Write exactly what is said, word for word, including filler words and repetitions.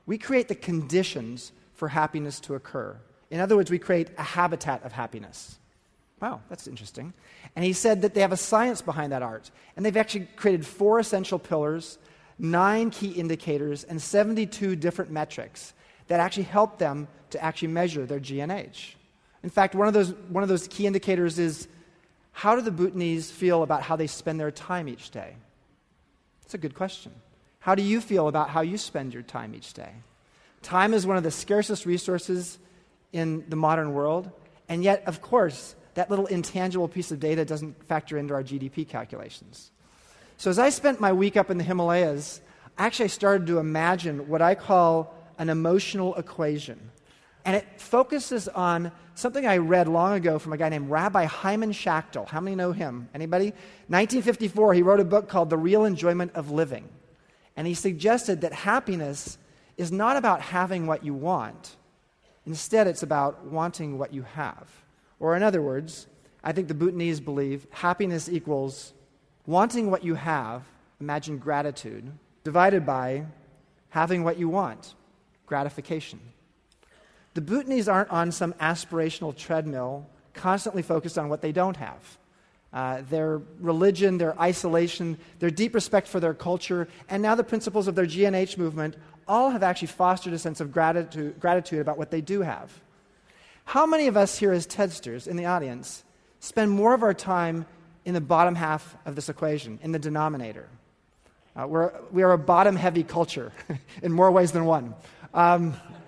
we create the conditions for happiness to occur. In other words, we create a habitat of happiness. Wow, that's interesting. And he said that they have a science behind that art. And they've actually created four essential pillars, nine key indicators, and seventy-two different metrics that actually help them to actually measure their G N H. In fact, one of those, one of those key indicators is, how do the Bhutanese feel about how they spend their time each day? That's a good question. How do you feel about how you spend your time each day? Time is one of the scarcest resources in the modern world, and yet, of course, that little intangible piece of data doesn't factor into our G D P calculations. So as I spent my week up in the Himalayas, actually I started to imagine what I call an emotional equation. And it focuses on something I read long ago from a guy named Rabbi Hyman Schachtel. How many know him? Anybody? nineteen fifty-four, he wrote a book called The Real Enjoyment of Living. And he suggested that happiness is not about having what you want. Instead, it's about wanting what you have. Or in other words, I think the Bhutanese believe happiness equals wanting what you have, imagine gratitude, divided by having what you want, gratification. The Bhutanese aren't on some aspirational treadmill, constantly focused on what they don't have. Uh, their religion, their isolation, their deep respect for their culture, and now the principles of their G N H movement all have actually fostered a sense of gratitude, gratitude about what they do have. How many of us here as TEDsters in the audience spend more of our time in the bottom half of this equation, in the denominator? Uh, we're, we are a bottom-heavy culture in more ways than one. Um,